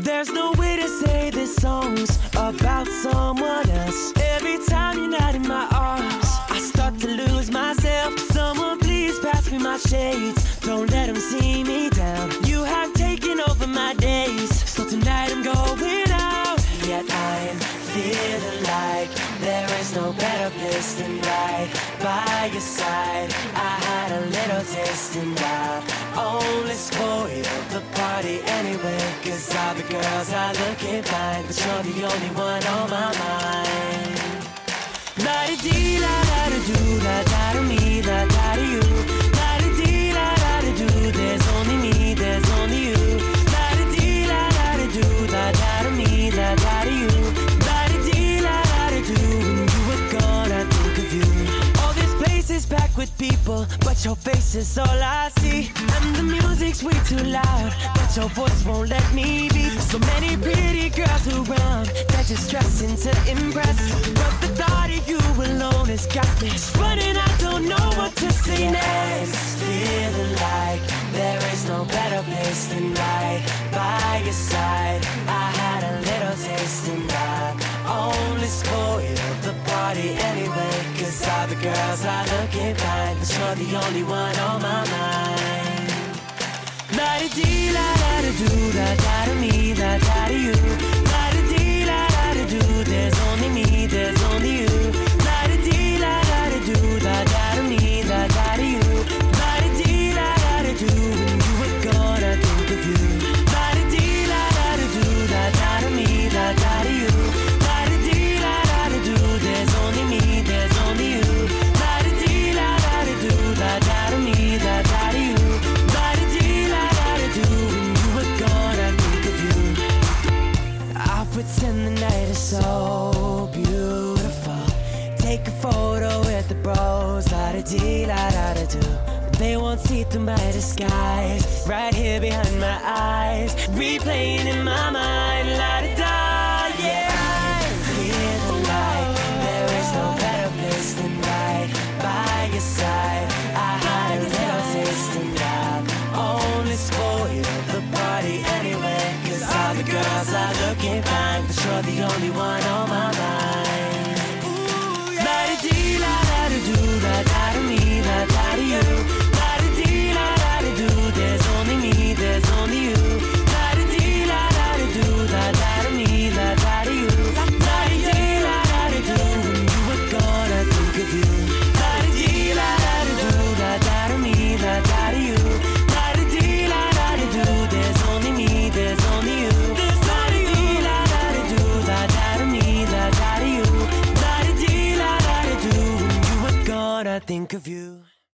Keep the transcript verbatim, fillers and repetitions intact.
There's no way to say this song's about someone else. Every time you're not in my arms, I start to lose myself. Someone please pass me my shades, don't let them see me down. You have taken over my days, so tonight I'm going out. Yet I'm feeling like there is no better place than right by your side. I had a little taste and I only spoiled the party anyway, cause all the girls are looking fine, but you're the only one on my mind. La-di-dee, la-da-da-doo, la-da-da-me, la-da-da-you. La-di-dee, la-da-da-doo, there's only me, there's only you. La-di-dee, la-da-da-doo, la-da-da-me, la-da-da-you. La-di-dee, la-da-da-doo, when you were gone I think of you. All this place is packed with people, but your face is all I see. And the music's way too loud, but your voice won't let me be. So many pretty girls around, they're just dressing to impress, but the thought of you alone has got me running. I don't know what to say next. Feeling like there is no better place than right by your side. I had a little taste and I only spoiled the party anyway, cause all the girls are looking fine, but you're the only one on my mind. La-di-dee, la-da-da-doo, la-da-da-me, la-da-da-you. La-di-dee, la-da-da-doo, there's only me, there's only you. La-di-dee, la-da-da-doo, la-da-da-me, la-da-da-you. La-di-dee, la-da-da-doo, when you were gone I think of you. La-di-dee, la-da-da-doo, la-da-da-me, la-da-da-you. La-di-dee, la-da-da-doo, there's only me, there's only you. La-di-dee, la-da-da-doo, la-da-da-me, la-da-da-you. Pretend the night is so beautiful. Take a photo with the bros, la-da-dee, la-da-da-doo. They won't see through my disguise, right here behind my eyes, replaying in my mind, la-da-da, yeah. Feeling like there is no better place than right by your side. I had a little taste and I only spoiled the party anyway, cause all the girls are looking fine, but you're the only one on my mind. La-di-dee, la-da-da-doo, la-da-da-me, la-da-da-you. La-di-dee, la-da-da-doo, there's only me, there's only you. La-di-dee, la-da-da-doo, la-da-da-me, la-da-da-you. La-di-dee, la-da-da-doo, when you were gone I think of you. La-di-dee, la-da-da-doo, la-da-da-me, la-da-da-you. La-di-dee, la-da-da-doo, there's only me, there's only you. La-di-dee, la-da-da-doo, la-da-da-me, la-da-da-you. La-di-dee, la-da-da-doo, when you were gone I think of you.